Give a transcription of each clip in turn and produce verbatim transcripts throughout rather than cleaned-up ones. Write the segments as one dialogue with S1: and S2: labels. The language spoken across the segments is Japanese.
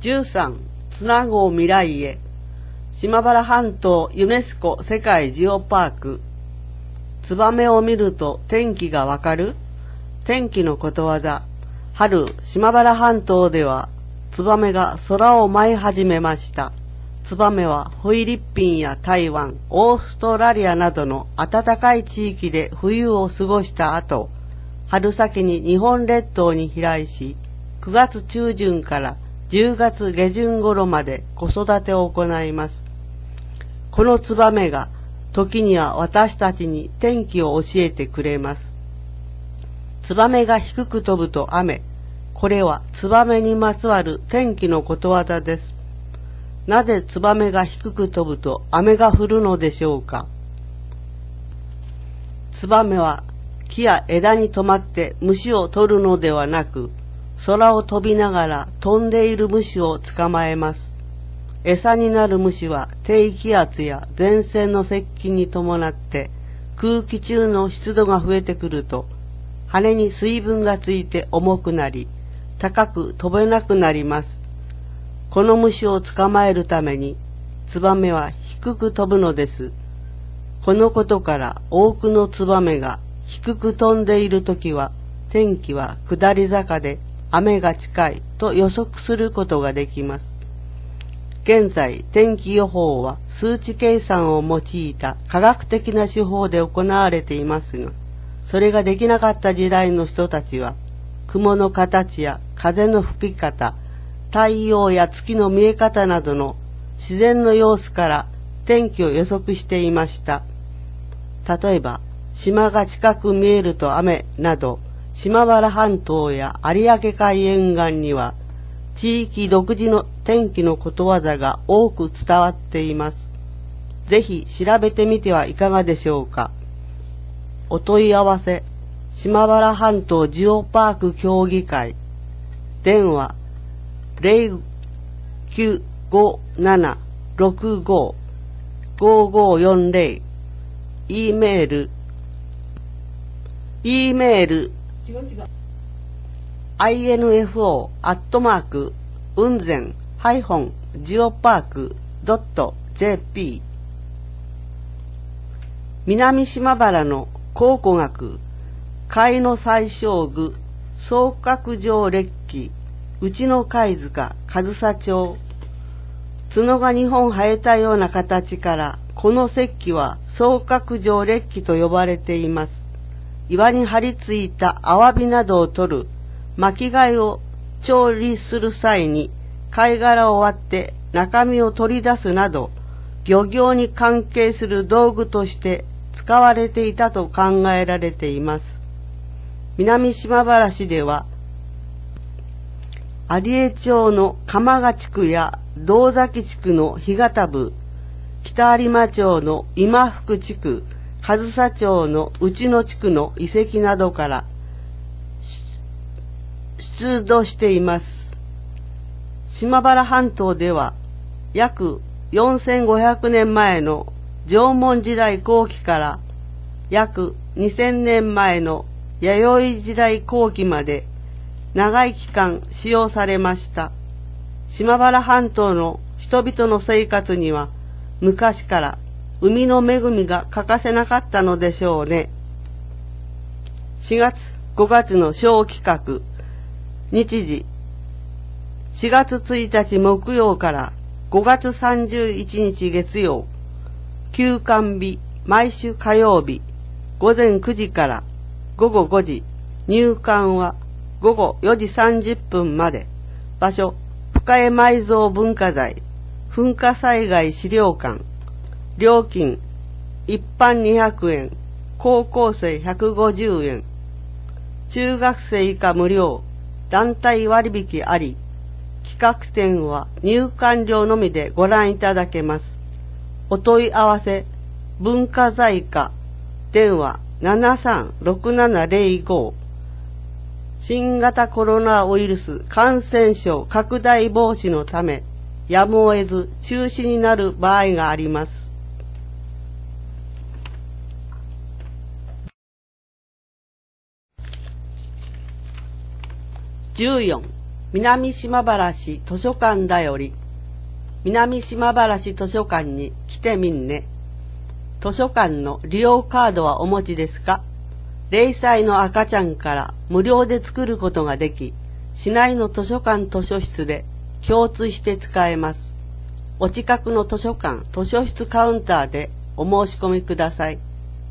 S1: じゅうさん、つなごう未来へ。島原半島ユネスコ世界ジオパーク。ツバメを見ると天気がわかる？天気のことわざ。春、島原半島ではツバメが空を舞い始めました。ツバメはフィリピンや台湾、オーストラリアなどの暖かい地域で冬を過ごした後、春先に日本列島に飛来し、くがつちゅうじゅんからじゅうがつげじゅん頃まで子育てを行います。このツバメが時には私たちに天気を教えてくれます。ツバメが低く飛ぶと雨。これはツバメにまつわる天気のことわざです。なぜツバメが低く飛ぶと雨が降るのでしょうか。ツバメは木や枝に止まって虫を取るのではなく、空を飛びながら飛んでいる虫を捕まえます。餌になる虫は低気圧や前線の接近に伴って空気中の湿度が増えてくると、羽に水分がついて重くなり、高く飛べなくなります。この虫を捕まえるために、ツバメは低く飛ぶのです。このことから多くのツバメが低く飛んでいるときは、天気は下り坂で雨が近いと予測することができます。現在、天気予報は数値計算を用いた科学的な手法で行われていますが、それができなかった時代の人たちは、雲の形や風の吹き方、太陽や月の見え方などの自然の様子から天気を予測していました。例えば、島が近く見えると雨など、島原半島や有明海沿岸には、地域独自の天気のことわざが多く伝わっています。ぜひ調べてみてはいかがでしょうか。お問い合わせ、島原半島ジオパーク協議会。電話、ゼロきゅうごななろくご ごごよんゼロ。E メール、E メール、違う違う。アイエヌエフオー アットマーク雲仙ハイフンジオパークドット ジェーピー。 南島原の考古学貝の最小具双角状列記内の貝塚上総町。角がにほん生えたような形からこの石器は双角状列記と呼ばれています。岩に張り付いたアワビなどを取る巻き貝を調理する際に貝殻を割って中身を取り出すなど、漁業に関係する道具として使われていたと考えられています。南島原市では有江町の鎌ヶ地区や道崎地区の干潟部、北有馬町の今福地区、上総町の内野地区の遺跡などから出土しています。島原半島では約よんせんごひゃくねんまえの縄文時代後期から約にせんねんまえの弥生時代後期まで長い期間使用されました。島原半島の人々の生活には昔から海の恵みが欠かせなかったのでしょうね。しがつごがつの小企画、日時しがつついたち木曜からごがつさんじゅういちにち月曜、休館日毎週火曜日、ごぜんくじからごごごじ、入館はごごよじさんじゅっぷんまで。場所、深江埋蔵文化財噴火災害資料館。料金、一般にひゃくえん、高校生ひゃくごじゅうえん、中学生以下無料、団体割引あり。企画展は入館料のみでご覧いただけます。お問い合わせ、文化財課、電話ななさんろくななゼロご。新型コロナウイルス感染症拡大防止のため、やむを得ず中止になる場合があります。じゅうよん、 南島原市図書館だより、南島原市図書館に来てみんね。図書館の利用カードはお持ちですか？れいさいの赤ちゃんから無料で作ることができ、市内の図書館図書室で共通して使えます。お近くの図書館図書室カウンターでお申し込みください。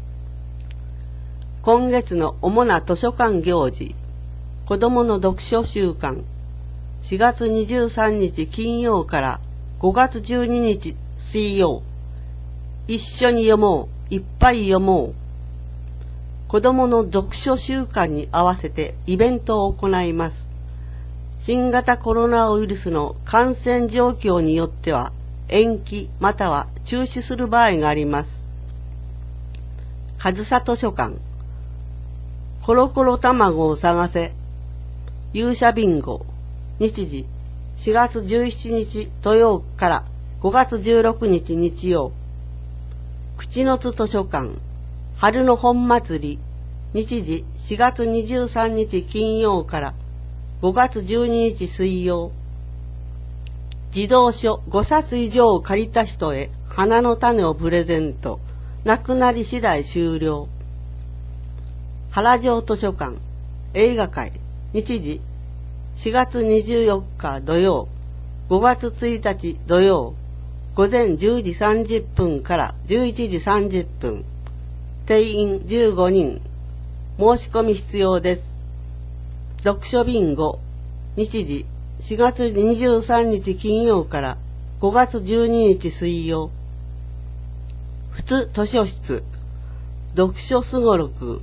S1: 今月の主な図書館行事、子どもの読書週間、しがつにじゅうさんにち金曜からごがつじゅうににち水曜、一緒に読もう、いっぱい読もう。子どもの読書週間に合わせてイベントを行います。新型コロナウイルスの感染状況によっては延期または中止する場合があります。上総図書館、コロコロ卵を探せ、勇者ビンゴ、日時しがつじゅうしちにち土曜からごがつじゅうろくにち日曜。口の津図書館、春の本祭り、日時しがつにじゅうさんにち金曜からごがつじゅうににち水曜。児童書ごさつ以上を借りた人へ花の種をプレゼント。なくなり次第終了。原城図書館、映画会、日時しがつにじゅうよっか土曜、ごがつついたち土曜、午前じゅうじさんじゅっぷんからじゅういちじさんじゅっぷん。定員じゅうごにん。申し込み必要です。読書ビンゴ、日時しがつにじゅうさんにち金曜からごがつじゅうににち水曜。普通図書室、読書すごろく、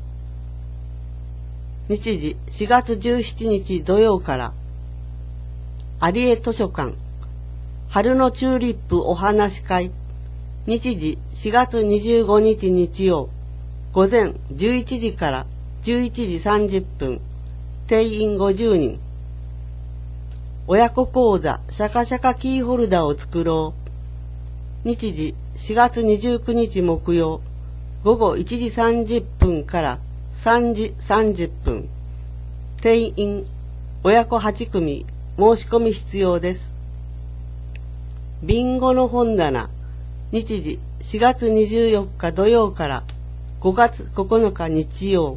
S1: 日時しがつじゅうしちにち土曜から。有江図書館、春のチューリップお話し会、日時しがつにじゅうごにち日曜、午前じゅういちじからじゅういちじさんじゅっぷん。定員ごじゅうにん。親子講座シャカシャカキーホルダーを作ろう。日時しがつにじゅうくにち木曜、午後いちじさんじゅっぷんからさんじさんじゅっぷん。定員親子はちくみ。申し込み必要です。ビンゴの本棚、日時しがつにじゅうよっか土曜からごがつここのか日曜。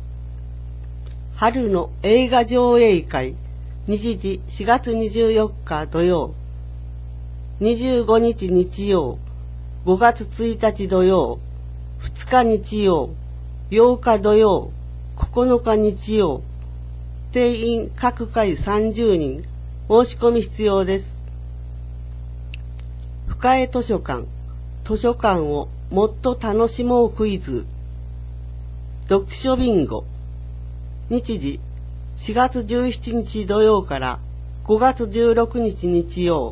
S1: 春の映画上映会、日時しがつにじゅうよっか土曜、にじゅうごにち日曜、ごがつついたち土曜、ふつか日曜、ようか土曜、ここのか日曜。定員各回さんじゅうにん。申し込み必要です。深江図書館、図書館をもっと楽しもうクイズ。読書ビンゴ、日時しがつじゅうしちにち土曜からごがつじゅうろくにち日曜。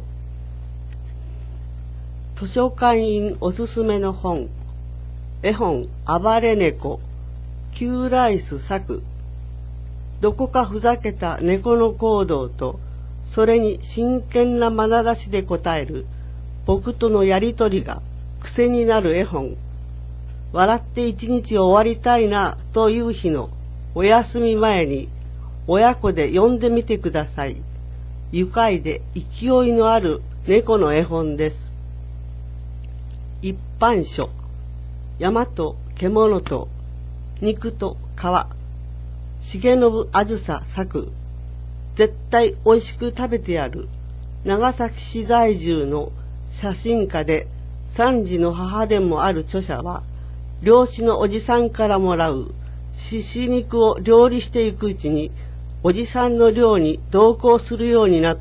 S1: 図書館員おすすめの本、絵本暴れ猫、キューライス作。どこかふざけた猫の行動と、それに真剣な眼差しで答える僕とのやりとりが癖になる絵本。笑って一日終わりたいなという日のお休み前に親子で読んでみてください。愉快で勢いのある猫の絵本です。一般書、山と獣と肉と皮、重信あずさ作。絶対おいしく食べてやる。長崎市在住の写真家で三児の母でもある著者は、漁師のおじさんからもらうしし肉を料理していくうちに、おじさんの漁に同行するようになった。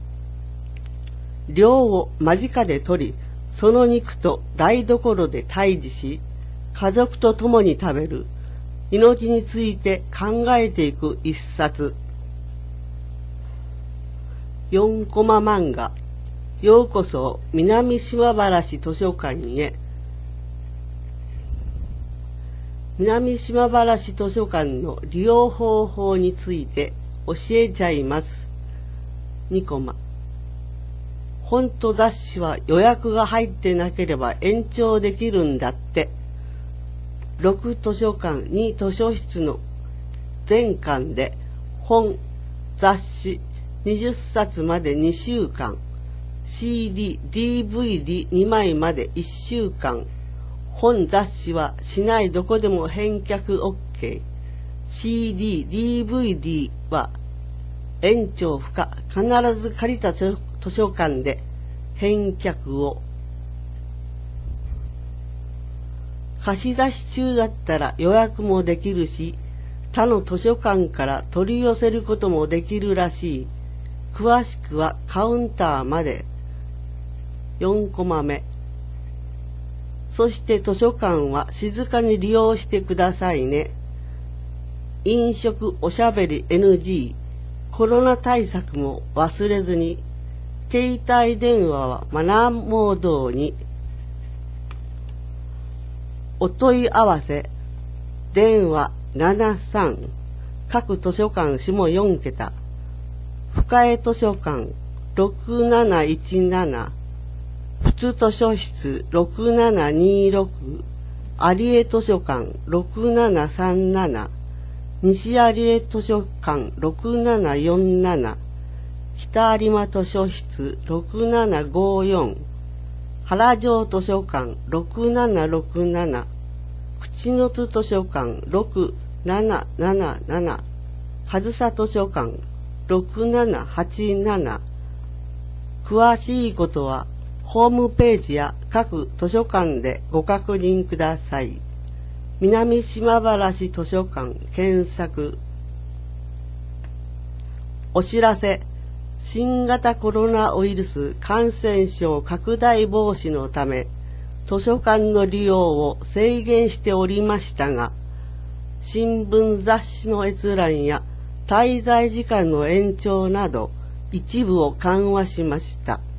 S1: 漁を間近で取り、その肉と台所で対峙し、家族と共に食べる。命について考えていく一冊。よんコマ漫画、ようこそ南島原市図書館へ。南島原市図書館の利用方法について教えちゃいます。にコマ。本と雑誌は予約が入ってなければ延長できるんだって。ろく図書館に図書室の全館で本、雑誌、 にじゅっさつまでにしゅうかん、シーディー、ディーブイディーにまいまでいっしゅうかん、本雑誌は市内どこでも返却 OK、シーディー、ディーブイディー は延長不可、必ず借りた図書館で返却を。貸し出し中だったら予約もできるし、他の図書館から取り寄せることもできるらしい。詳しくはカウンターまで。よんコマ目。そして図書館は静かに利用してくださいね。飲食おしゃべり エヌジー、コロナ対策も忘れずに。携帯電話はマナーモードに。お問い合わせ。電話ななさん、各図書館下よんけた。深江図書館ろくなないちなな、普通図書室ろくななにろく、有江図書館ろくななさんなな、西有江図書館ろくななよんなな、北有馬図書室ろくななごよん、原城図書館ろくななろくなな、口の津図書館ろくなななななな、上総図書館ろくななはちなな。詳しいことはホームページや各図書館でご確認ください。南島原市図書館検索。お知らせ。新型コロナウイルス感染症拡大防止のため、図書館の利用を制限しておりましたが、新聞雑誌の閲覧や滞在時間の延長など一部を緩和しました。